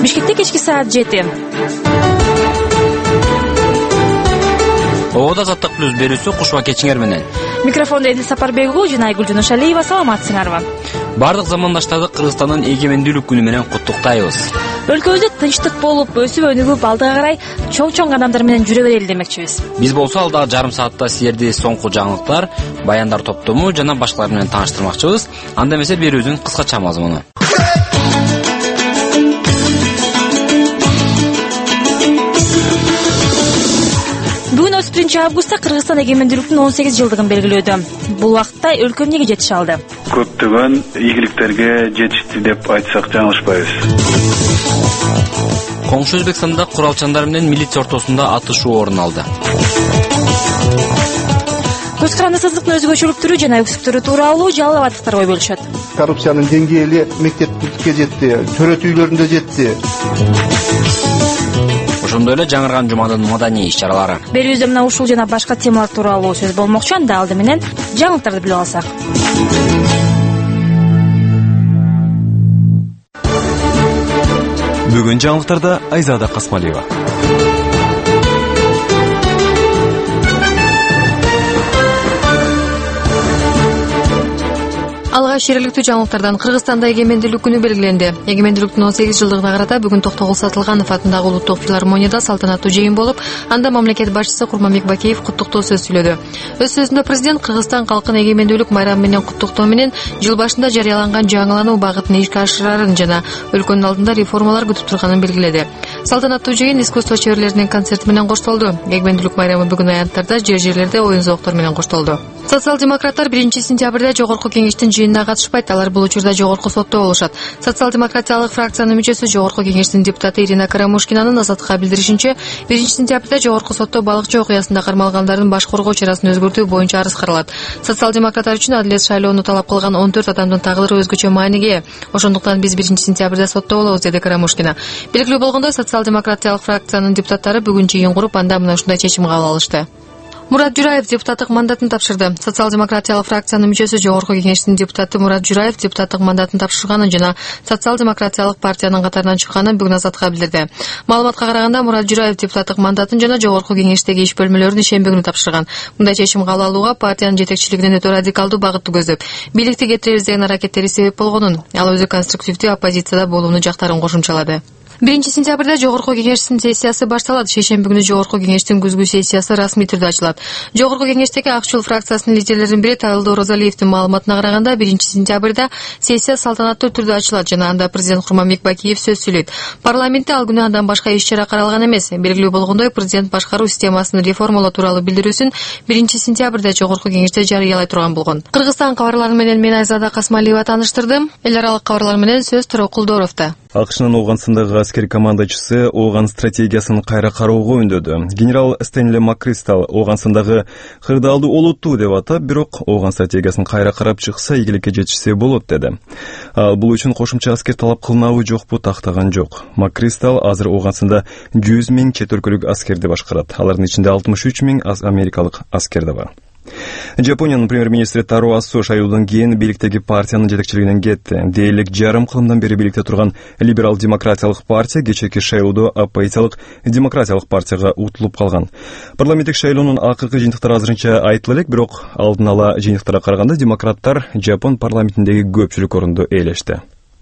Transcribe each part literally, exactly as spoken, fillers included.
Бишкекте кечки саат жети. Ода Азаттык плюс берүүсү Кушуба Кечиңер менен. Микрофонда Эдил Сапарбекова жана Айгүл Жунушалиева. Саламатсыңарбы? Бардык замандаштарды Кыргызстандын эгемендүүлүк күнү менен куттуктайбыз. Өлкөбүздө тынчтык болуп, өсүп өнүгүп, алдыга карай чоң-чоң кадамдар менен жүрө берели демекчибиз. Биз болсо алдагы жарым саатта силерди соңку жаңылыктар, баяндар топтому жана башкалар менен тааныштырмакчыбыз. Анда эмесе берүүнүн кыскача мазмуну. Бүгүн отуз биринчи августта Кыргызстан эгемендүүлүктүн он сегиз жылдыгын белгилөөдө. Бул убакытта өлкө эмнеге жетише алды? Көптөгөн ийгиликтерге жетишти деп айтсак жаңылышпайбыз. Коңшу Өзбекстанда куралчандар менен милиция ортосунда атышуу орун алды. Көз карандысыздыктын өзгөчөлүктөрү жана өксүктөрү тууралуу жалал-абадтыктар ой бөлүшөт. Коррупциянын деңгээли мектепке жетти, төрөт үйлөрүндө жетти. Ошондой эле жаңырган жуманын маданий иш-чаралары. Берүүбүздө мына ушул жана башка темалар тууралуу сөз болмокчу. Анда алды менен жаңылыктарды билип алсак. Бүгүн жаңылыктарда Айзада Касмалиева. Алгач жергиликтүү жаңылыктардан Кыргызстанда эгемендүүлүк күнү белгиленди. Эгемендүүлүктүн он сегиз жылдыгына карата бүгүн Токтогул Сатылганов атындагы улуттук филармонияда салтанаттуу жыйын болуп, анда мамлекет башчысы Курманбек Бакиев куттуктоо сөз сүйлөдү. Өз сөзүндө президент Кыргызстан калкын эгемендүүлүк майрамы менен куттуктоо менен жыл башында жарыяланган жаңылануу багытын ишке ашырарын жана өлкөнүн алдында реформалар күтүп турганын белгиледи. Салтанаттуу жыйын искусство чеберлеринин концерти менен коштолду. Эгемендүүлүк майрамы бүгүн аянттарда жер-жерлерде оюн-зооктор менен коштолду. Социал-демократтар биринчи сентябрда жогорку кеңештин жыйынына катышпайт. Алар бул учурда жогорку сотто болушат. Социал-демократиялык фракциянын мүчөсү жогорку кеңештин депутаты Ирина Карамушкинанын Азаттыкка билдиришинче, биринчи сентябрда жогорку сотто балыкчы окуясында кармалгандардын баш коргоо чарасын өзгөртүү боюнча арыз каралат. Социал-демократтар үчүн адилет шайлоону талап кылган он төрт адамдын тагдыры өзгөчө мааниге ээ. Ошондуктан биз биринчи сентябрда сотто болобуз, деди Карамушкина. Белгилүү болгондой, социал-демократиялык фракциянын депутаттары бүгүн жыйын куруп, анда мына ушундай чечим кабыл алышты. Мурат Жураев депутаттык мандатын тапшырды. Социал-демократиялык фракциянын мүчөсү жогорку кеңештин депутаты Мурат Жураев депутаттык мандатын тапшырганын жана социал-демократиялык партиянын катарынан чыкканын бүгүн Азаттыкка билдирди. Маалыматка караганда, Мурат Жураев депутаттык мандатын жана жогорку кеңештеги иш бөлмөлөрүн ишемби күнү тапшырган. Мындай чечим кабыл алууга партиянын жетекчилигинин өтө радикалдуу багытты көздөп, бийликти кетиребиз деген аракеттери себеп болгонун, ал өзү конструктивдүү оппозицияда болууну жактарын кошумчалады. биринчи сентябрда жогорку кеңештин сессиясы башталат. Шейшемби күнү жогорку кеңештин күзгү сессиясы расмий түрдө ачылат. Жогорку кеңештеги Ак жол фракциясынын лидерлеринин бири Тайылдуу Розалиевдин маалыматына караганда, биринчи сентябрда сессия салтанаттуу түрдө ачылат жана анда президент Курманбек Бакиев сөз сүйлөйт. Парламентте ал күнү андан башка иш-чара каралган эмес. Белгилүү болгондой, президент башкаруу системасын реформалоо тууралуу билдирүүсүн биринчи сентябрда жогорку кеңеште жарыялай турган болгон. Кыргызстан кабарлары менен мен Айзада Касмалиева тааныштырдым. Эл аралык кабарлар менен сөз Турокулдоровдо. АКШнын Ооганстандагы аскери командачысы Ооган стратегиясын кайра кароого үндөдү. Генерал Стэнли Маккристал Ооганстандагы кырдаалды олуттуу деп атап, бирок Ооган стратегиясын кайра карап чыкса ийгиликке жетишсе болот деди. Ал бул үчүн кошумча аскер талап кылынабы жокпу тактаган жок. Маккристал азыр Ооганстанда жүз миң чет өлкөлүк аскерди башкарат. Алардын ичинде алтымыш үч миң америкалык аскер да бар. Жапониянын премьер-министри Таро Асо шайлоодон кийин бийликтеги партиянын жетекчилигинен кетти. Дээрлик жарым кылымдан бери бийликте турган либерал-демократиялык партия кечээки шайлоодо оппозициялык демократиялык партияга утулуп калган. Парламенттик шайлоонун акыркы жыйынтыктары азырынча айтыла элек, бирок алдын ала жыйынтыктарга караганда демократтар Жапон парламентиндеги көпчүлүк орунду ээлешти.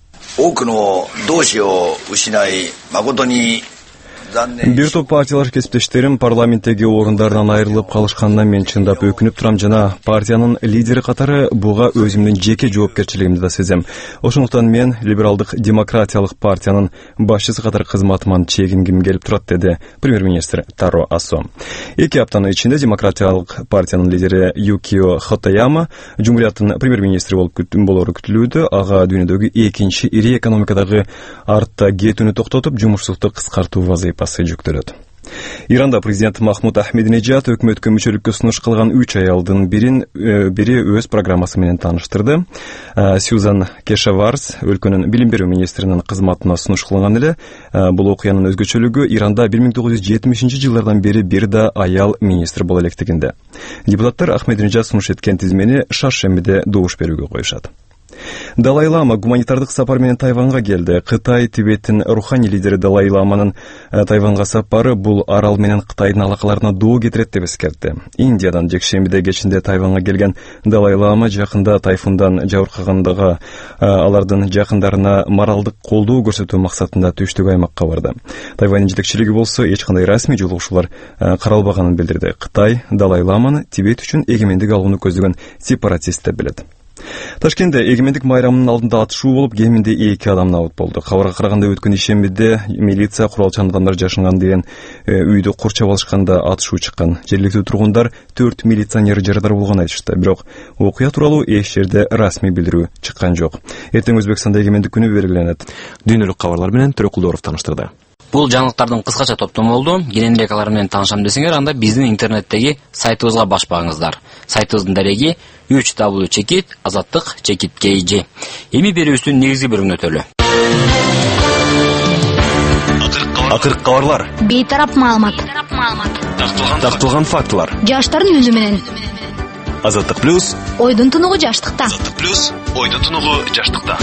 Бир топ партиялар кесиптештерим парламенттеги орундарынан айрылып калышканына мен чындап өкүнүп турам жана партиянын лидери катары буга өзүмдүн жеке жоопкерчилигимди да сезем. Ошондуктан мен либералдык демократиялык партиянын башчысы катары кызматыман чегингим келип турат, деди премьер-министр Таро Асо. Эки аптанын ичинде демократиялык партиянын лидери Юкио Хотаяма Жумурияттын премьер-министри болору күтүлүүдө. Ага дүйнөдөгү экинчи ири экономикадагы артта кетүүнү токтотуп, жумушсуздукту кыскартуу вазыйфасы жүктөлөт. Иранда президент Махмуд Ахмединежад өкмөткө мүчөлүккө сунуш кылган үч аялдын бирин бири өз программасы менен тааныштырды. Сьюзан Кешаварс өлкөнүн билим берүү министринин кызматына сунуш кылган эле. Бул окуянын өзгөчөлүгү Иранда бир миң тогуз жүз жетимишинчи жылдардан бери бир да аял министр боло электигинде. Депутаттар Ахмединежад сунуш эткен тизмени шаршембиде добуш берүүгө коюшат. Далай Лама гуманитардык сапар менен Тайванга келди. Кытай Тибеттин руханий лидери Далай Ламанын Тайванга сапары бул арал менен Кытайдын алакаларына доо кетирет деп эскертти. Индиядан жекшембиде кечинде Тайванга келген Далай Лама жакында тайфундан жабыркагандыгы алардын жакындарына моралдык колдоо көрсөтүү максатында түштүк аймакка барды. Тайвандын жетекчилиги болсо эч кандай расмий жолугушуулар каралбаганын билдирди. Кытай Далай Ламаны Тибет үчүн эгемендик алууну көздөгөн сепаратист деп билет. Ташкентте эгемендик майрамынын алдында атышуу болуп, кеминде эки адам набыт болду. Кабарга караганда өткөн ишембиде милиция куралчан адамдар жашаган деген үйдү курчап алышканда атышуу чыккан. Жергиликтүү тургундар төрт милиционер жарадар болгонун айтышты. Бирок окуя тууралуу эч жерде расмий билдирүү чыккан жок. Эртең Өзбекстанда эгемендик күнү белгиленет. Дүйнөлүк кабарлар менен Төрөкулдоров таныштырды. Бул жаңылыктардын кыскача топтому болду. Кененирээк алар менен таанышам десеңер, анда биздин интернеттеги сайтыбызга баш багыңыздар. Сайтыбыздын дареги үч дабл ю чекит азаттык чекит кей джи. Эми берүүбүздүн негизги бөлүгүнө өтөлү. Акыркы кабарлар. Бейтарап маалымат. Такталган фактылар. Жаштардын үнү менен. Азаттык плюс. Ойдун тунугу жаштыкта. Азаттык плюс. Ойдун тунугу жаштыкта.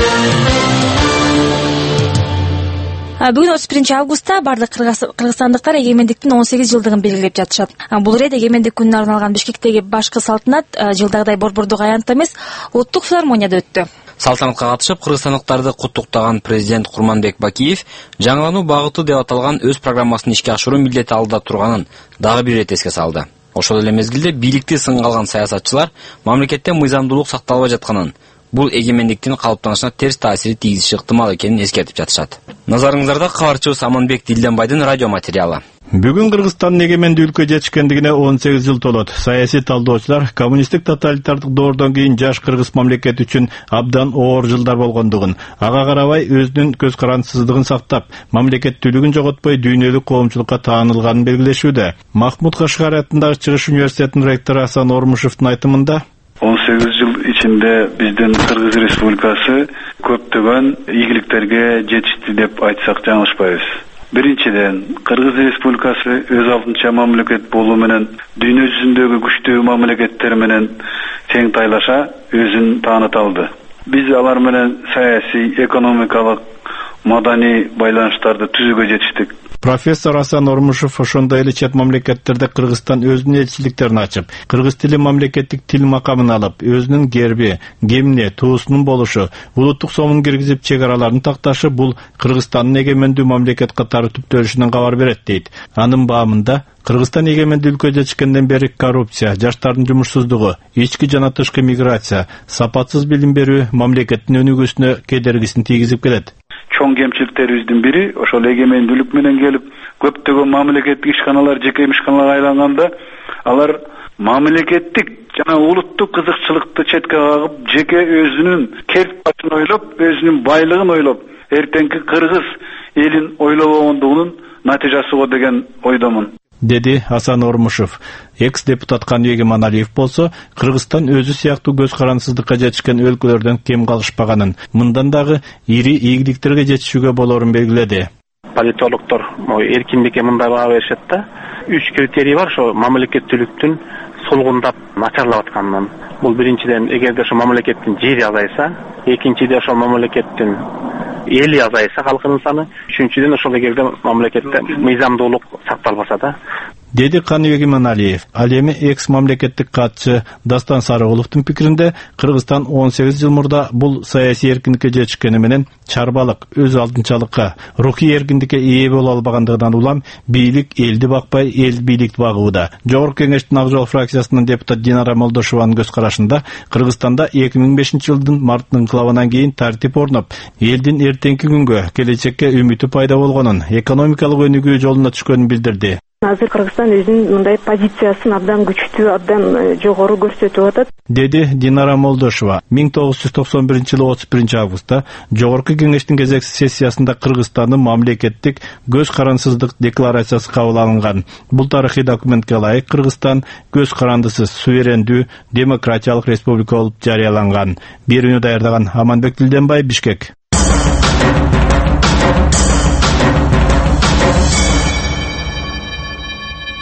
Бүгүн отуз биринчи августта бардык кыргызстандыктар эгемендиктин он сегиз жылдыгын белгилеп жатышат. Бул ирет эгемендик күнүнө арналган Бишкектеги башкы салтанат жылдагыдай борбордук аянтта эмес, улуттук филармонияда өттү. Салтанатка катышып, кыргызстандыктарды куттуктаган президент Курманбек Бакиев жаңылануу багыты деп аталган өз программасын ишке ашыруу милдети алдыда турганын дагы бир ирет эске салды. Ошол эле мезгилде бийликти сынга алган саясатчылар мамлекетте мыйзамдуулук сакталбай жатканын, бул эгемендиктин калыптанышына терс таасири тийгизиши ыктымал экенин эскертип жатышат. Назарыңыздарда кабарчыбыз Аманбек Дилденбайдын радио материалы. Бүгүн Кыргызстандын эгемендүүлүккө жетишкендигине он сегиз жыл толот. Саясий талдоочулар коммунисттик тоталитардык доордон кийин жаш кыргыз мамлекети үчүн абдан оор жылдар болгондугун, ага карабай өзүнүн көз карандысыздыгын сактап, мамлекеттүүлүгүн жоготпой дүйнөлүк коомчулукка таанылганын белгилешүүдө. Махмуд Кашгари атындагы Чыгыш университетинин ректору Асан Ормушевдун айтымында он сегиз жыл ичинде биздин Кыргыз Республикасы көптөгөн ийгиликтерге жетишти деп айтсак жаңылышпайбыз. Биринчиден, Кыргыз Республикасы өз алдынча мамлекет болуу менен дүйнө жүзүндөгү күчтүү мамлекеттер менен тең тайлаша өзүн тааныта алды. Биз алар менен саясий, экономикалык, маданий байланыштарды түзүүгө жетиштик. Профессор Асан Ормушев ошондой эле чет мамлекеттерде Кыргызстан өзүнүн элчиликтерин ачып, кыргыз тили мамлекеттик тил макамын алып, өзүнүн герби, гимни, туусунун болушу, улуттук сомун киргизип чек араларын такташы бул Кыргызстандын эгемендүү мамлекет катары түптөлүшүнөн кабар берет дейт. Анын баамында Кыргызстан эгемендүүлүккө жетишкенден бери коррупция, жаштардын жумушсуздугу, ички жана тышкы миграция, сапатсыз билим берүү мамлекеттин өнүгүүсүнө кедергисин тийгизип келет. Чоң кемчиликтерибиздин бири ошол эгемендүүлүк менен келип, көптөгөн мамлекеттик ишканалар жеке ишканаларга айланганда, алар мамлекеттик жана улуттук кызыкчылыкты четке кагып, жеке өзүнүн керт башын ойлоп, өзүнүн байлыгын ойлоп, эртеңки кыргыз элин ойлобогондугунун натыйжасы го деген ойдомун, деди Асан Ормушев. Экс-депутат Каныбек Иманалиев болсо, Кыргызстан өзү сыяктуу көз карандысыздыкка жетишкен өлкөлөрдөн кем калышпаганын, мындан дагы ири ийгиликтерге жетишүүгө болорун белгиледи. Политологдор эркиндикке мындай баа беришет да. Үч критерий бар, ошо мамлекеттүүлүктүн солгундап начарлап атканынан. Бул биринчиден, эгерде ошо мамлекеттин жери азайса, экинчиде ошо мамлекеттин эли азайса, халкынын саны, үчүнчүдөн ошол эгерде мамлекетте мыйзамдуулук сакталбаса да, деди Каныбек Иманалиев. Ал эми экс мамлекеттик катчы Дастан Сарыгуловдун пикиринде, Кыргызстан он сегиз жыл мурда бул саясий эркиндикке жетишкени менен чарбалык, өз алдынчалыкка, рухий эркиндикке ээ боло албагандыгынан улам бийлик элди бакпай, эл бийликти багууда. Жогорку кеңештин Ак Жол фракциясынын депутат Динара Молдошеванын көз карашында, Кыргызстанда эки миң бешинчи жылдын март инкылабынан кийин тартип орноп, элдин эртеңки күнгө, келечекке үмүтү пайда болгонун, экономикалык өнүгүү жолуна түшкөнүн билдирди. Азыр Кыргызстан өзүнүн мындай позициясын абдан күчтүү, абдан жогору көрсөтүп атат, деди Динара Молдошева. миң тогуз жүз токсон биринчи жылы отуз биринчи августта Жогорку кеңештин кезектеги сессиясында Кыргызстандын мамлекеттик көз карандысыздык декларациясы кабыл алынган. Бул тарыхый документке ылайык Кыргызстан көз карандысыз, суверендүү, демократиялык республика болуп жарыяланган. Берүүнү даярдаган Аманбек Дилденбай, Бишкек.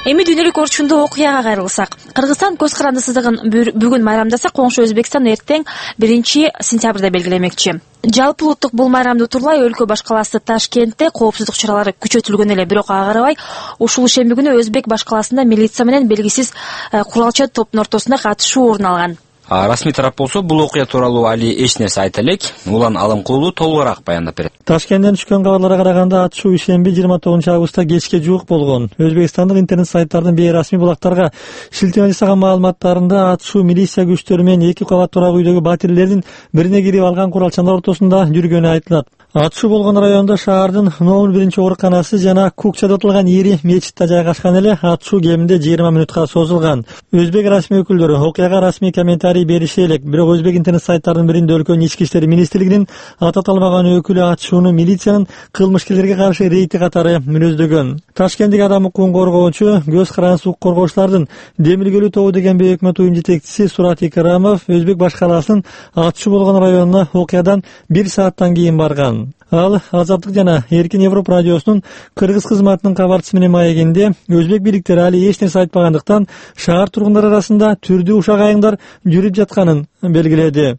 Эми дүйнөлүк орчундуу окуяга кайрылсак, Кыргызстан көз карандысыздыгын бүгүн майрамдаса, коңшу Өзбекстан эртең биринчи сентябрда белгилемекчи. Жалпы улуттук бул майрамды утурлай өлкө баш калаасы Ташкентте коопсуздук чаралары күчөтүлгөн эле, бирок ага карабай ушул ишемби күнү Өзбек баш калаасында милиция менен белгисиз куралча топтун ортосунда катышуу орун алган. Расмий тарап болсо бул окуя тууралуу али эч нерсе айта элек. Улан Алымкулуу толугураак баяндап берет. Ташкенттен түшкөн кабарларга караганда атышуу ишемби жыйырма тогузунчу августта кечке жуук болгон. Өзбекстандык интернет сайттардын бейрасмий булактарга шилтеме жасаган маалыматтарында атышуу милиция күчтөрү менен эки кабат турак үйдөгү батирлердин бирине кирип алган куралчандар ортосунда жүргөнү айтылат. Атышуу болгон райондо шаардын номер биринчи ооруканасы жана Кукча деп аталган ири мечитте жайгашкан эле. Атышуу кеминде жыйырма мүнөткө созулган. Өзбек расмий өкүлдөрү окуяга расмий комментарий бериши элек, бирок өзбек интернет сайттарынын биринде өлкөнүн ички иштери министрлигинин аты аталбаган өкүлү атышууну милициянын кылмышкерлерге каршы рейди катары мүнөздөгөн. Ташкенттик адам укугун коргоочу көз карандысы укук коргоочулардын Демиргөлүү тобу деген бейөкмөт уюм жетекчиси Сурат Икрамов Өзбек баш калаасынын атышуу болгон районуна окуядан бир сааттан кийин барган. Ал Азаттык жана Эркин Европа радиосунун кыргыз кызматынын кабарчысы менен маегинде өзбек бийликтери али эч нерсе айтпагандыктан шаар тургундары арасында түрдүү ушак айыңдар жүрүп жатканын белгиледи.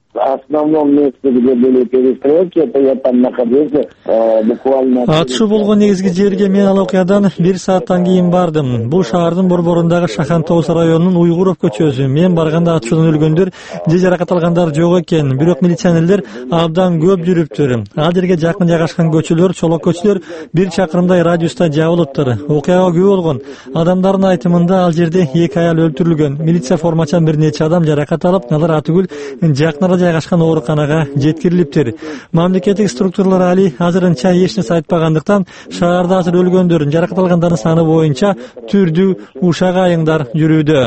Атышуу болгон негизги жерге мен ал окуядан бир сааттан кийин бардым. Бул шаардын борборундагы Шахантоус районунун Уйгуров көчөсү. Мен барганда атышуудан өлгөндөр же жаракат алгандар жок экен, бирок милиционерлер абдан көп жүрүптүр. Ал жерге жакын жайгашкан көчөлөр, чолок көчөлөр бир чакырымдай радиуста жабылыптыр. Окуяга күбө болгон адамдардын айтымында ал жерде эки аял өлтүрүлгөн. Милиция формачан бир нече адам жаракат алып, алар атүгүл жакынара жайгашкан ооруканага жеткирилиптир. Мамлекеттик структуралар али азырынча эч нерсе айтпагандыктан шаарда азыр өлгөндөрдүн, жаракат алгандардын саны боюнча түрдүү ушак айыңдар жүрүүдө.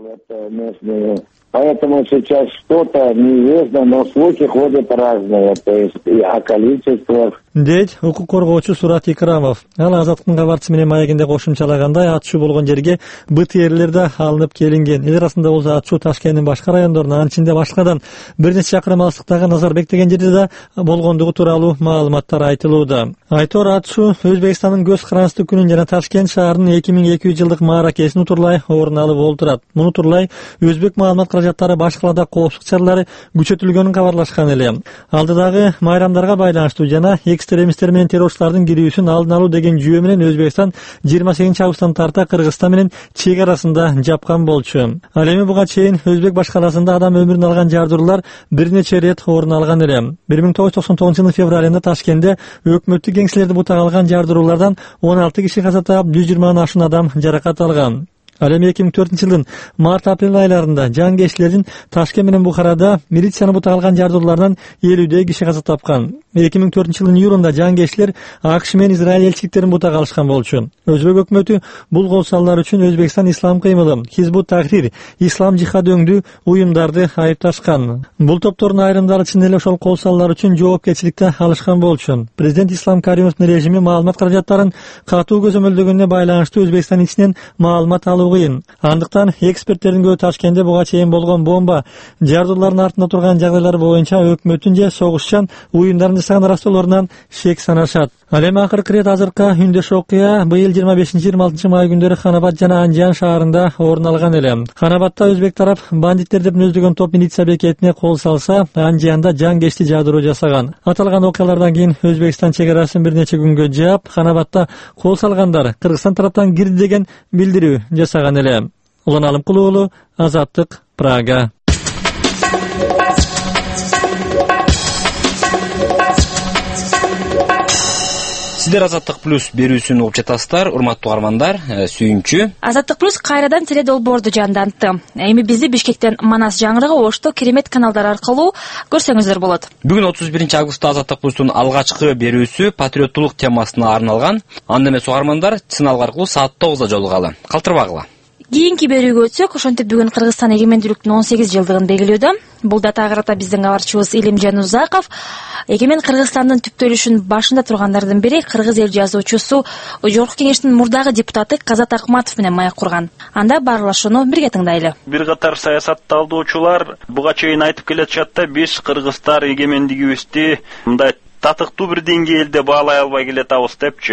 Поэтому сейчас что-то неизвестно, но слухи ходят разные, то есть и о количествах. Дейт укук коргоочу Сурат Икрамов. Ал Азаттыктын кабарчысы менен маегинде кошумчалагандай, атышуу болгон жерге БТРлер да алынып келинген. Эл арасында болсо атышуу Ташкенттин башка райондорунда, анын ичинде башкадан бир нече чакырым алыстыктагы Назарбек деген жерде да болгондугу тууралуу маалыматтар айтылууда. Айтор атышуу Өзбекстандын көз карандысы күнүн жана Ташкент шаарынын эки миң эки жүз жылдык мааракесин утурлай орун алып олтурат. Муну утурлай өзбек маалымат каражаттары баш калаада коопсуздук чаралары күчөтүлгөнүн кабарлашкан эле. Алдыдагы майрамдарга байланыштуу жана экстремисттер менен террорчулардын кирүүсүн алдын алуу деген жүйө менен Өзбекстан жыйырма сегизинчи августтан тарта Кыргызстан менен чек арасында жапкан болчу. Ал эми буга чейин Өзбек баш калаасында адам өмүрүн алган жардыруулар бир нече рет орун алган эле. бир миң тогуз жүз токсон тогузунчу жылдын февралында Ташкентте өкмөттүк кеңселерди бутак алган жардыруулардан он алты киши каза таап, жүз жыйырмадан ашуун адам жаракат алган. Ал эми эки миң төртүнчү жылдын март-апрель айларында жангечлердин Ташкент менен Бухарада милицияны бутак алган жардыруулардан элүүдөй киши каза тапкан. эки миң төртүнчү жылдын июлунда жангечлер АКШ менен Израиль элчиликтерин бутак алышкан болчу. Өзбек өкмөтү бул кол салуулар үчүн Өзбекстан ислам кыймылы, Хизбут Тахрир, ислам жихад өңдүү уюмдарды айыпташкан. Бул топтордун айрымдары чын эле ошол кол салуулар үчүн жоопкерчиликти алышкан болчу. Президент Ислам Каримовдун режими маалымат каражаттарын катуу көзөмөлдөгөнүнө байланыштуу Өзбекстан ичинен маалымат алуу кыйын. Андыктан эксперттердин көбү Ташкентте буга чейин болгон бомба жардыруулардын артында турган жагдайлар боюнча өкмөттүн же согушчан уюмдардын жасаган арастоолорунан шек санашат. Ал эми акыркы ирет азыркы үндөш окуя быйыл жыйырма бешинчи жыйырма алтынчы май күндөрү Ханабад жана Анжан шаарында орун алган эле. Ханабадда өзбек тарап бандиттер деп мүнөздөгөн топ милиция бекетине кол салса, Анжанда жангечти жадыруу жасаган. Аталган окуялардан кийин Өзбекстан чек арасын бир нече күнгө жаап, Ханабадда кол салгандар Кыргызстан тараптан кирди деген билдирүү жасаган эле. Улан Алымкулуу уулу, Азаттык, Прага. Сиздер Азаттык плюс берүүсүн угуп жатасыздар, урматтуу угармандар, сүйүнчү. Азаттык плюс кайрадан теле долбоорду жандантты. Эми бизди Бишкектен Манас жаңгырыгы Ошто керемет каналдар аркылуу көрсөңүздөр болот. Бүгүн отуз биринчи августта Азаттык плюстун алгачкы берүүсү патриоттулук темасына арналган. Анда эмес угармандар, сыналгы аркылуу саат тогузда жолугалы. Калтырбагыла. Кийинки берүүгө өтсөк, ошентип бүгүн Кыргызстан эгемендүүлүктүн он сегиз жылдыгын белгилөөдө. Бул датага карата биздин кабарчыбыз Илимжан Узаков эгемен Кыргызстандын түптөлүшүнүн башында тургандардын бири кыргыз эл жазуучусу, Жогорку Кеңештин мурдагы депутаты Казат Акматов менен маек курган. Анда баарлашууну бирге тыңдайлы. Бир катар саясатталуучулар буга чейин айтып келатышат да, биз кыргыздар эгемендигибизди мындай татыктуу бир деңгээлде баалай албай келатабыз депчи.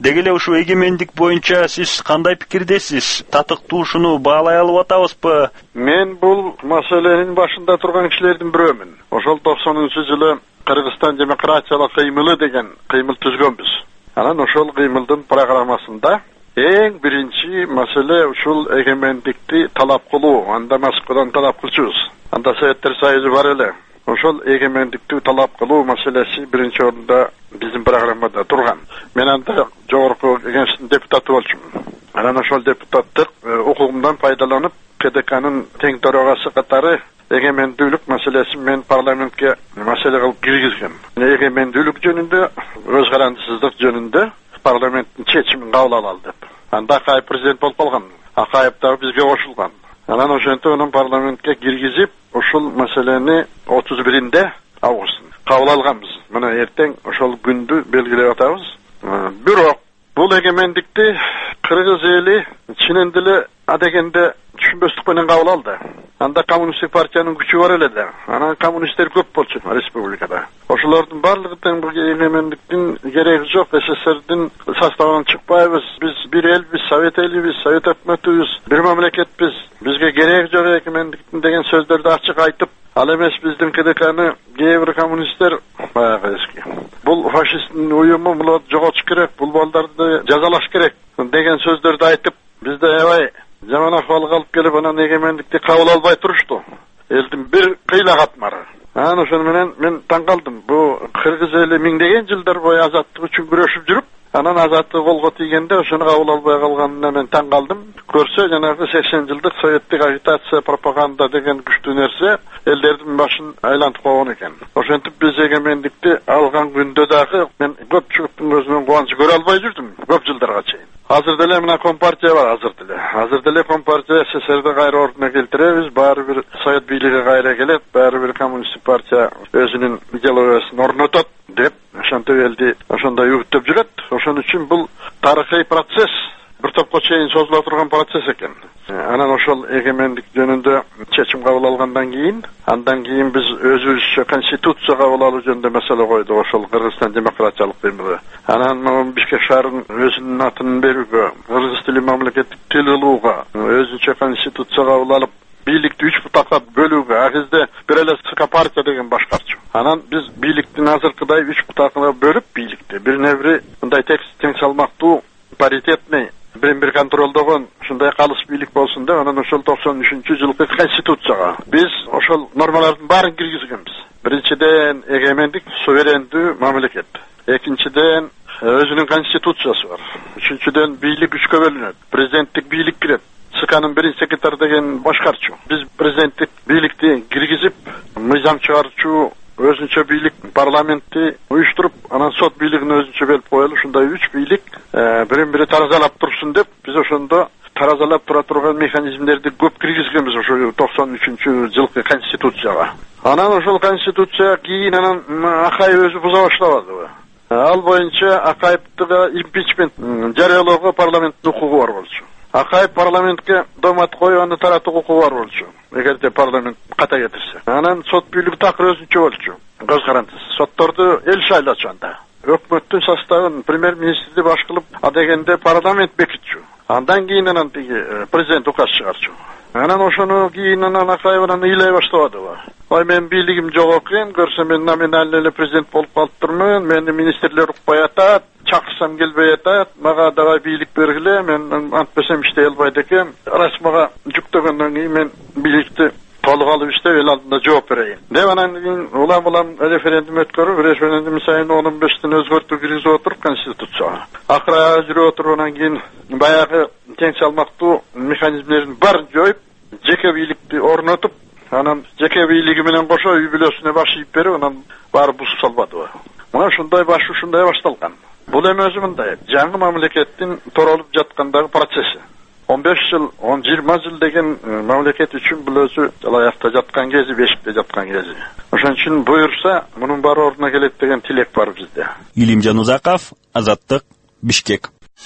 Деги эле ушул эгемендик боюнча сиз кандай пикирдесиз? Татыктуу ушуну баалай алып атабызбы? Мен бул маселенин башында турган кишилердин бирөөмүн. Ошол токсонунчу жылы Кыргызстан демократиялык кыймылы деген кыймыл түзгөнбүз. Анан ошол кыймылдын программасында эң биринчи маселе ушул эгемендикти талап кылуу. Анда Москвадан талап кылчубуз. Анда Советтер Союзу бар эле. Ошол эгемендикти талап кылуу маселеси биринчи орунда биздин программада турган. Мен анда жогорку кеңештин депутаты болчумун. Анан ошол депутаттык укугумдан пайдаланып, КДКнын тең төрагасы катары эгемендүүлүк маселесин мен парламентке маселе кылып киргизгем. Эгемендүүлүк жөнүндө, өз карандысыздык жөнүндө парламенттин чечимин кабыл алалы деп. Анда Акаев президент болуп калган. Акаев дагы бизге кошулган. Анан ошентип анан парламентке киргизип, ушул маселени отуз биринде августун кабыл алганбыз. Мына эртең ошол күндү белгилеп атабыз. Бирок бул эгемендикти кыргыз эли чынын деле адегенде түшүнбөстүк менен кабыл алды. Анда коммунисттик партиянын күчү бар эле да. Анан коммунисттер көп болчу республикада. Ошолордун баардыгы тең бул эгемендиктин кереги жок. СССРдин составынан чыкпайбыз. Биз бир элбиз, совет элибиз, совет өкмөтүбүз, бир мамлекетпиз. Бизге кереги жок эгемендиктин деген сөздөрдү ачык айтып, ал эмес биздин КДКны кээ бир коммунисттер баягы эски. Бул фашисттин уюму, муну жоготуш керек, бул балдарды жазалаш керек деген сөздөрдү айтып, бизде аябай жаман акыбалга алып келип, анан эгемендикти кабыл албай турушту. Элдин бир кыйла катмары. Анан ошону менен мен таң калдым. Бу кыргыз эли миңдеген жылдар бою азаттык үчүн күрөшүп жүрүп, анан азаттык колго тийгенде ошону кабыл албай калганына мен таң калдым. Көрсө жанагы сексен жылдык советтик агитация, пропаганда деген күчтүү нерсе элдердин башын айлантып койгон экен. Ошентип биз эгемендикти алган күндө дагы мен көпчүлүктүн көзүнөн кубанычы көрө албай жүрдүм көп жылдарга чейин. Азыр деле мына компартия бар, азыр деле. Азыр деле компартия СССРди кайра ордуна келтиребиз, баары бир совет бийлиги кайра келет, баары бир коммунисттик партия өзүнүн идеологиясын орнотот деп, ошентип элди ошондой үгүттөп жүрөт. Ошон үчүн бул тарыхый процесс, бир топко чейин созула турган процесс экен. Анан ошол эгемендик жөнүндө чечим кабыл алгандан кийин, андан кийин биз өзүбүзчө конституция кабыл алуу жөнүндө маселе койдук, ошол Кыргызстан демократиялык кыймылы. Анан Бишкек шаарынын өзүнүн атын берүүгө, кыргыз тили мамлекеттик тил кылууга, өзүнчө конституция кабыл алып, бийликти үч бутакка бөлүүгө, а кезде бир эле СК партия деген башкарчу. Анан биз бийликтин азыркыдай үч бутакка бөлүп бийликти бирине бири мындай тең салмактуу, паритетный, бир-бир контролдогон ушундай калыс бийлик болсун деп, анан ошол токсон үчүнчү жылкы конституцияга биз ошол нормалардын баарын киргизгенбиз. Биринчиден эгемендик, суверендүү мамлекет. Экинчиден өзүнүн конституциясы бар. Үчүнчүдөн бийлик үчкө бөлүнөт. Президенттик бийлик кирет. СКнын биринчи секретары деген башкарчу. Биз президенттик бийликти киргизип, мыйзам чыгарчу өзүнчө бийлик, парламентти уюштуруп, анан сот бийлигин өзүнчө бөлүп коелу. Ушундай үч бийлик бирин-бири таразалап турсун деп, биз ошондо таразалап тура турган механизмдерди көп киргизгенбиз ошо токсон үчүнчү жылкы конституцияга. Анан ошол конституция кийин анан Акаев өзү буза баштабадыбы? Ал боюнча Акаевтыга импичмент жарыялоого парламенттин укугу бар болчу. Акаев парламентке домат коюп, аны таратуу укугу бар болчу, эгерде парламент ката кетирсе. Анан сот бийлиги такыр өзүнчө болчу. Көз карандысыз. Сотторду эл шайлачу анда. Өкмөттүн составын премьер-министрди баш кылып, адегенде парламент бекитчү. Андан кийин анан тиги президент указ чыгарчу. Анан ошону кийин анан Акаев анан ыйлай баштабадыбы? Ой, мен бийлигим жок экен, көрсөм мен номинальный эле президент болуп калыптырмын, мени министрлер укпай атат, чакырсам келбей атат, мага дагы бийлик бергиле, мен антпесем иштей албайт экенмин. Расмага жүктөгөндөн кийин мен бийликти толук алып иштеп эл алдында жооп берейин деп, анан кийин улам улам референдум өткөрүп, референдум сайын он бештен өзгөртүү киргизип отуруп конституцияга. Акыры жүрүп отуруп, анан кийин баягы тең салмактуу механизмдерин баарын жоюп, жеке бийликти орнотуп, анан жеке бийлиги менен кошо үй бүлөсүнө баш ийип берип, анан баары бузуп салбадыбы? Мына ушундай баш ушундай башталган. Бул эми өзү мындай жаңы мамлекеттин торолуп жаткандагы процесси. он беш жыл, он жыйырма жыл деген мамлекет үчүн бул өзү аякта жаткан кези, бешикте жаткан кези. Ошон үчүн буюрса, мунун баары ордуна келет деген тилек бар бизде. Илимжан Узаков, Азаттык, Бишкек.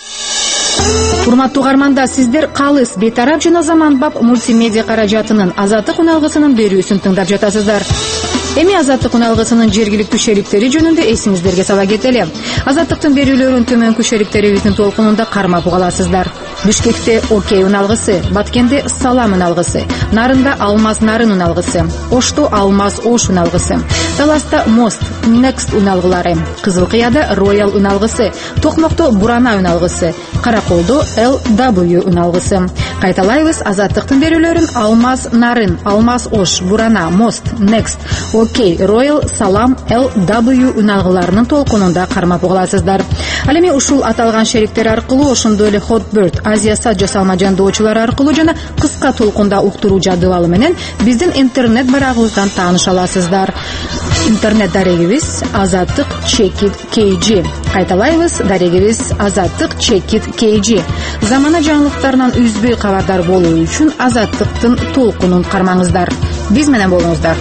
Урматтуу угармандар, сиздер калыс, бейтарап жана заманбап мультимедиа каражатынын Азаттык уналгысынын берүүсүн тыңдап жатасыздар. Эми Азаттык уналгысынын жергиликтүү шериктери жөнүндө эсиңиздерге сала кетели. Азаттыктын берүүлөрүн төмөнкү шериктерибиздин толкунунда кармап угаласыздар. Бишкекте Окей уналгысы, Баткенде Салам уналгысы, Нарында Алмаз Нарын уналгысы, Ошто Алмаз Ош уналгысы, Таласта Мост Next уналгылары, Кызылкыяда Роял уналгысы, Токмокто Бурана уналгысы, Караколдо Эл дабл ю уналгысы. Кайталайбыз, Азаттыктын берүүлөрүн Алмаз Нарын, Алмаз Ош, Бурана, Мост, Next, Окей, Роял, Салам, Эл дабл ю уналгыларынын толкунунда кармап угаласыздар. Ал эми ушул аталган шериктер аркылуу, ошондой эле Hotbird, Азия сад жасалма жандоочулар аркылуу жана кыска толкунда уктуруу жадыбалы менен биздин интернет барагыбыздан тааныша аласыздар. Интернет дарегибиз Азаттык Чекит кей джи. Кайталайбыз, дарегибиз Азаттык Чекит кей джи. Замана жаңылыктарынан үзбөй кабардар болуу үчүн Азаттыктын толкунун кармаңыздар. Биз менен болуңуздар.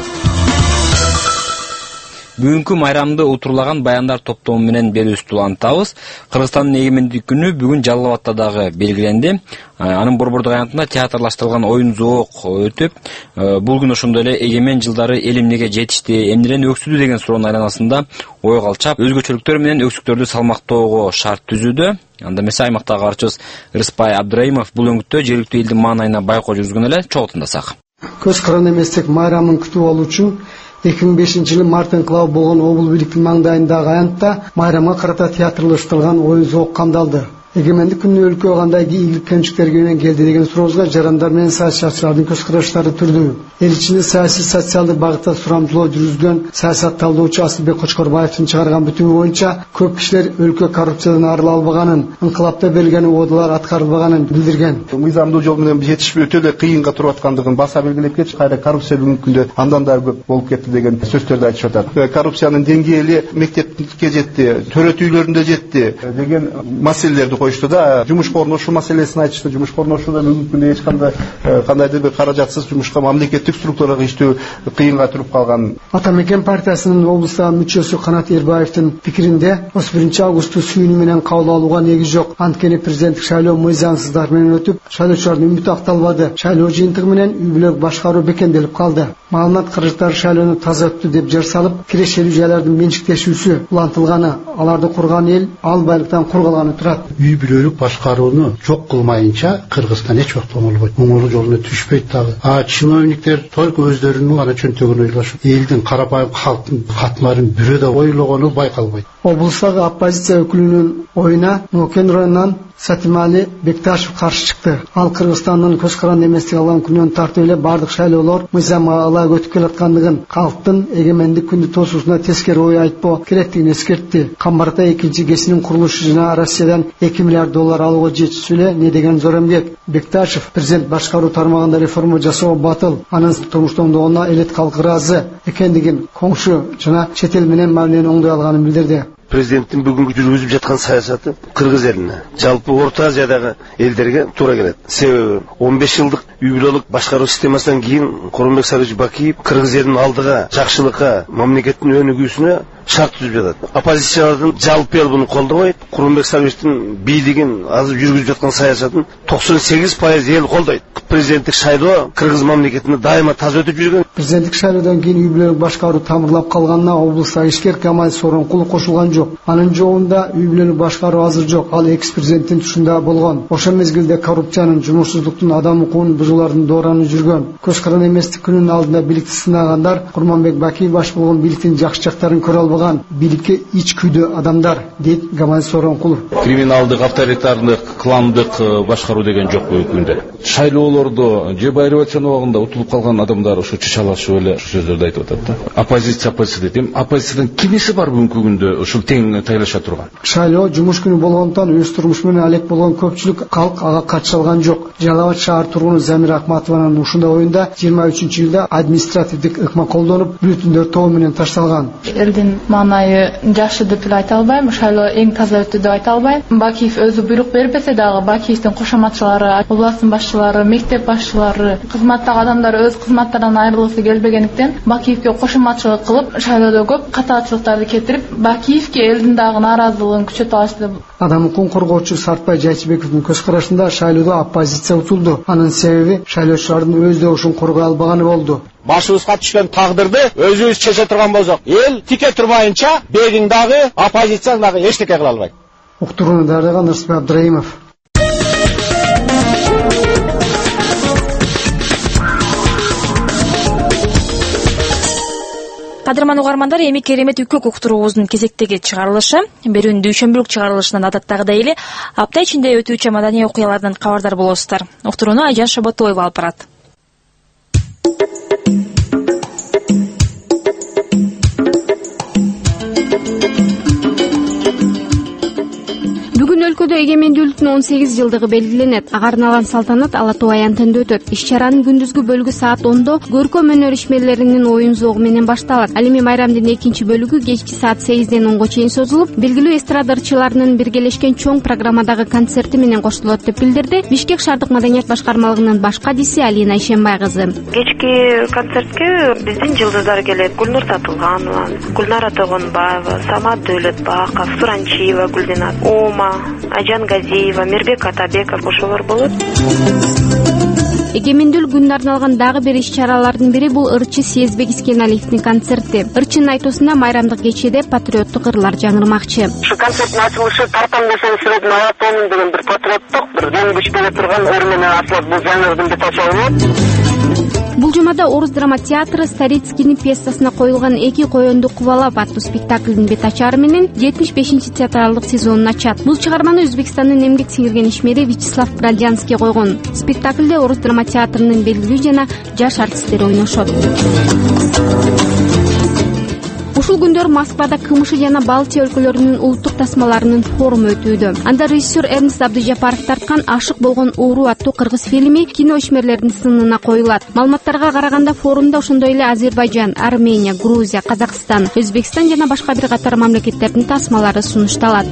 Бүгүнкү майрамды утурлаган баяндар топтому менен берүүбүздү улантабыз. Кыргызстандын эгемендик күнү бүгүн Жалал Абадта дагы белгиленди. Анын борбордук аянтында театрлаштырылган оюн зоок өтүп, бул күн ошондой эле эгемен жылдары эл эмнеге жетишти, эмнеден өксүдү деген суроонун айланасында ой калчап, өзгөчөлүктөр менен өксүктөрдү салмактоого шарт түзүүдө. Анда эмесе аймактагы каарчыбыз Рыспай Абдраимов бул өңүттө жергиликтүү элдин маанайына байкоо жүргүзгөн эле, чогуу тындасак. Көз кыран эместик майрамын күтүп алуу үчүн эки миң бешинчи жылы март энклавы болгон обул бийликтин маңдайындагы аянтта майрамга карата театрлаштырылган оюн зоок камдалды. Эгемендик күнүнө өлкөгө кандай ийгилик кемчиликтерге менен келди деген сурообузга жарандар менен саясатчылардын көз караштары түрдүү. Эл ичинде саясий социалдык багытта сурамжылоо жүргүзгөн саясат талдоочу Асылбек Кочкорбаевдин чыгарган бүтүнү боюнча көп кишилер өлкө коррупциядан арыла албаганын, инкылапта берилген убадалар аткарылбаганын билдирген. Мыйзамдуу жол менен жетишпей өтө эле кыйынга туруп аткандыгын баса белгилеп кетип, кайра коррупция бүгүнкү күндө андан да көп болуп кетти деген сөздөрдү айтышып атат. Коррупциянын деңгээли мектепке жетти, төрөт үйлөрүндө жетти деген маселелерди коюшту да. Жумушка орношуу маселесин айтышты. Жумушка орношууда бүгүнкү күндө эч кандай кандайдыр бир каражатсыз жумушка мамлекеттик структурага иштөө кыйынга туруп калган. Атамекен партиясынын облустагы мүчөсү Канат Эрбаевдин пикиринде отуз биринчи августту сүйүүнү менен кабыл алууга негиз жок. Анткени президенттик шайлоо мыйзамсыздар менен өтүп, шайлоочулардын үмүтү акталбады. Шайлоо жыйынтыгы менен үй бүлөлүк башкаруу бекемделип калды. Маалымат кыргыздар шайлоону таза өттү деп жар салып, кирешелүү жайлардын менчиктешүүсү улантылганы, аларды курган эл албайлыктан кур калганы турат. Үй бүлөлүк башкарууну жок кылмайынча Кыргызстан эч убакта оңолбойт. Оңолуу жолуна түшпөйт дагы. А чиновниктер только өздөрүнүн гана чөнтөгүн ойлошуп, элдин карапайым калктын катмарын бирөө да ойлогону байкалбайт. Облустагы оппозиция өкүлүнүн оюна Нокен районунан Сатимали Бекташев каршы чыкты. Ал Кыргызстандын көз каран эместик алган күнүнөн тартып эле бардык шайлоолор мыйзамга ылайык өтүп келаткандыгын, калктын эгемендик күндү тосуусуна тескери ой айтпоо керектигин эскертти. Камбарда экинчи ГЭСинин курулушу жана Россиядан эки миллиард доллар алууга жетишүү эле не деген зор эмгек. Бекташев президент башкаруу тармагында реформа жасоо батыл, анын турмуштоомдогуна элет калк ыраазы экендигин, коңшу жана чет эл менен мамилени оңдой алганын билдирди. Президенттин бүгүнкү жүргүзүп жаткан саясаты Кыргыз элине, жалпы Орто Азиядагы элдерге туура келет. Себеби он беш жылдык үй бүлөлүк башкаруу системасынан кийин Курманбек Сарыевич Бакиев Кыргыз элинин алдыга, жакшылыкка, мамлекеттин өнүгүүсүнө шарт түзүп жатат. Оппозициялардын жалпы эл буну колдобойт. Курманбек Сарыевичтин бийлигин азыр жүргүзүп жаткан саясатын токсон сегиз пайыз эл колдойт. Президенттик шайлоо Кыргыз мамлекетинде дайыма таза өтүп жүргөн. Президенттик шайлоодон кийин үй бүлөлүк башкаруу тамырлап калганына облустагы ишкер Камал Сооронкулов кошулган жок. Анын жообунда үй бүлөлүк башкаруу азыр жок. Ал экс-президенттин тушунда болгон. Ошол мезгилде коррупциянын, жумушсуздуктун, адам укугун бузуулардын доораны жүргөн. Көз каран эместик күнүнүн алдында бийликти сынагандар Курманбек Бакиев баш болгон бийликтин жакшы жактарын көрө албаган, бийликке ич күйдө адамдар, дейт Камал Сооронкулов. Криминалдык, авторитардык, кландык башкаруу деген жок бүгүнкү күндө. Шайлоолордо же революцион убагында утулуп калган адамдар ошо чычалашып эле сөздөрдү айтып атат да. Оппозиция, оппозиция дейм. Оппозициядан кимиси бар бүгүнкү күндө ушул тең тайлаша турган. Шайлоо жумуш күнү болгондуктан өз турмушу менен алек болгон көпчүлүк калк ага катыша алган жок. Жалал Абад шаар тургуну Замира Акматованын ушундай оюнда жыйырма үчүнчү жылда административдик ыкма колдонуп, бүтүндөр тобу менен ташталган. Элдин маанайы жакшы деп эле айта албайм. Шайлоо эң таза өттү деп айта албайм. Бакиев өзү буйрук бербесе дагы Бакиевдин кошоматчылары, областын башчылары, мектеп башчылары, кызматтагы адамдар өз кызматтарынан айрылгысы келбегендиктен Бакиевге кошоматчылык кылып, шайлоодо көп катаатчылыктарды кетирип, Бакиевге элдин дагы нааразылыгын күчөтүп алышты. Адам укугун коргоочу Сартбай Жайчыбековдун көз карашында шайлоодо оппозиция утулду. Анын себеби шайлоочулардын өз добушун коргой албаганы болду. башыбызга түшкөн тагдырды өзүбүз чече турган болсок, эл тике турбайынча бегиң дагы, оппозицияң дагы эчтеке кыла албайт. Уктурууну дарыган Нурсултан Абдраимов. Кадырман угармандар, эми керемет үкөк уктуруубуздун кезектеги чыгарылышы. Берүүнүн дүйшөмбүлүк чыгарылышынан адаттагыдай эле апта ичинде өтүүчү маданий окуялардан кабардар болосуздар. Уктурууну Айжан Шабатоева алып барат. Бүгүн өлкөдө эгемендүүлүктүн он сегиз жылдыгы белгиленет. Ага арналган салтанат Ала Тоо аянтында өтөт. Иш-чаранын күндүзгү бөлүгү саат ондо көркөм өнөр ишмерлеринин оюн зоогу менен башталат. Ал эми майрамдын экинчи бөлүгү кечки саат сегизден онго чейин созулуп, белгилүү эстрада ырчыларынын биргелешкен чоң программадагы концерти менен коштолот деп билдирди Бишкек шаардык маданият башкармалыгынын баш кадиси Алина Ишенбай кызы. Кечки концертке биздин жылдыздар келет. Гүлнур Сатылганова, Гүлнара Тогонбаева, Самат Дөөлөтбаков, Суранчиева Гүлдинат, Ома, Ажан Газиева, Мирбек Атабеков ошолор болот. Эгемендүүлүк күнүнө арналган дагы бир иш-чаралардын бири бул ырчы Сезбек Искеналиевдин концерти. Ырчынын айтуусунда майрамдык кечеде патриоттук ырлар жаңырмакчы. Ушу концерттин ачылышы тартам десең сүрөт Ала деген бир патриоттук, бир мен күчтөнө турган ыр менен ачылат бул жаңырдын бетачагы. Бул жумада Орус драма театры Старицкийдин пьесасына коюлган Эки коёнду кубалап аттуу спектаклдин бетачары менен жетимиш бешинчи театралдык сезонун ачат. Бул чыгарманы Өзбекстандын эмгек сиңирген ишмери Вячеслав Бродянский койгон. Спектаклде Орус драма театрынын белгилүү жана жаш артисттери ойношот. Ушул күндөр Москвада Кымышы жана Балтия өлкөлөрүнүн улуттук тасмаларынын форуму өтүүдө. Анда режиссер Эрнест Абдыжапаров тарткан Ашык болгон ууру аттуу кыргыз фильми кино ишмерлеринин сынына коюлат. Маалыматтарга караганда форумда ошондой эле Азербайжан, Армения, Грузия, Казакстан, Өзбекстан жана башка бир катар мамлекеттердин тасмалары сунушталат.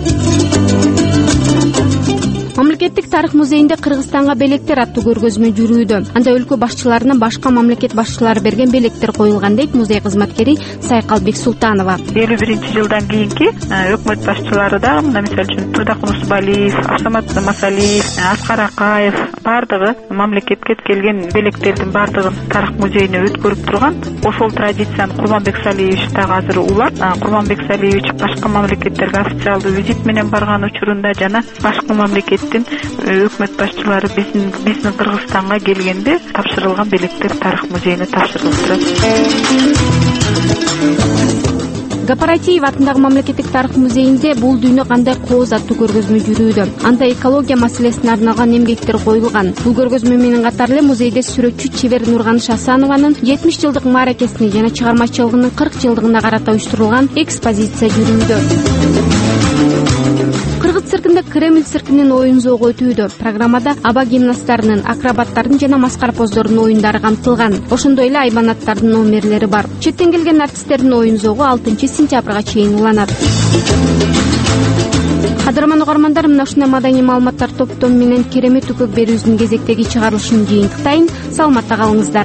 Мамлекеттик тарых музейинде Кыргызстанга белектер аттуу көргөзмө жүрүүдө. Анда өлкө башчыларына башка мамлекет башчылары берген белектер коюлган дейт музей кызматкери Сайкалбек Султанова. элүү биринчи жылдан кийинки өкмөт башчылары да, мына мисалы үчүн Турдакун Усбалиев, Абсамат Масалиев, Аскар Акаев бардыгы мамлекетке келген белектердин бардыгын тарых музейине өткөрүп турган. Ошол традицияны Курманбек Салиевич дагы азыр улат. Курманбек Салиевич башка мамлекеттерге официалдуу визит менен барган учурунда жана башка мамлекет өкмөт башчылары биздин биздин Кыргызстанга келгенде тапшырылган белектер тарых музейине тапшырылып турат. Гапаратиев атындагы мамлекеттик тарых музейинде бул дүйнө кандай кооз аттуу көргөзмө жүрүүдө. Анда экология маселесине арналган эмгектер коюлган. Бул көргөзмө менен катар эле музейде сүрөтчү чебер Нурганыш Асанованын жетимиш жылдык мааракесине жана чыгармачылыгынын кырк жылдыгына карата уюштурулган экспозиция жүрүүдө. Кыргыз циркинде Кремль циркинин оюн зоогу өтүүдө. Программада аба гимнасттарынын, акробаттардын жана маскарпоздордун оюндары камтылган. Ошондой эле айбанаттардын номерлери бар. Четтен келген артисттердин оюн зоогу алтынчы сентябрга чейин уланат. Кадырман угармандар, мына ушундай маданий маалыматтар топтому менен керемет үкөк берүүбүздүн кезектеги чыгарылышын жыйынтыктайын. Саламатта калыңыздар.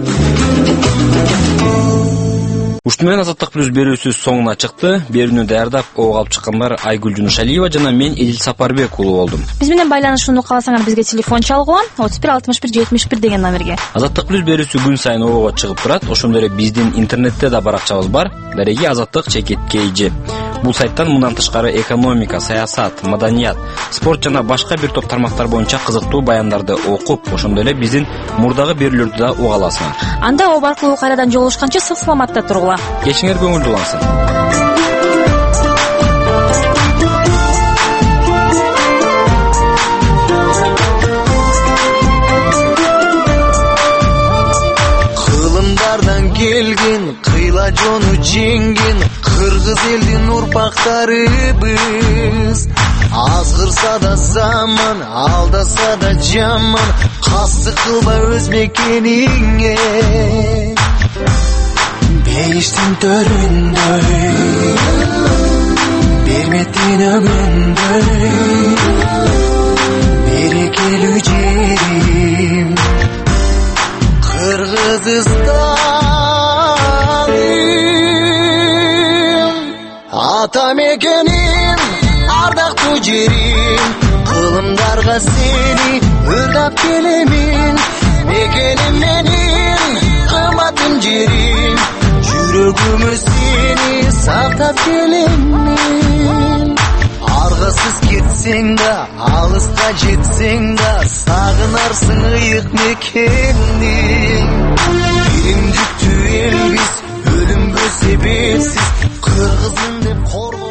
Ушуну менен Азаттык плюс берүүсү соңуна чыкты. Берүүнү даярдап ого алып чыккандар Айгүл Жунушалиева жана мен Эдил Сапарбек уулу болдум. Биз менен байланышууну кааласаңар бизге телефон чалгыла отуз бир алтымыш бир жетимиш бир деген номерге. Азаттык плюс берүүсү күн сайын ого чыгып турат. Ошондой эле биздин интернетте да баракчабыз бар. Дареги Азаттык чекит kg. Бул сайттан мындан тышкары экономика, саясат, маданият, спорт жана башка бир топ тармактар боюнча кызыктуу баяндарды окуп, ошондой эле биздин мурдагы берүүлөрдү да уга аласыңар. Анда ого аркылуу кайрадан жолугушканча сак саламатта тургула. Кечиңер көңүлдүү улансын. Кылымдардан келген, кыйла жону жеңген кыргыз элдин урпактарыбыз. Азгырса да заман, алдаса да жаман, кассы кылба өз мекениңе. Бейиштин төрүндөй, берметтин өгүндөй, берекелүү жерим Кыргызстаным, ата мекеним, ардактуу жерим, кылымдарга сени ырдап келемин, мекеним менин кымбатым жерим жүрөгүмө сени сактап келемин аргасыз кетсең да алыска жетсең да сагынарсың ыйык мекенни иримдиктүү элбиз өлүмгө себепсиз кыргызым деп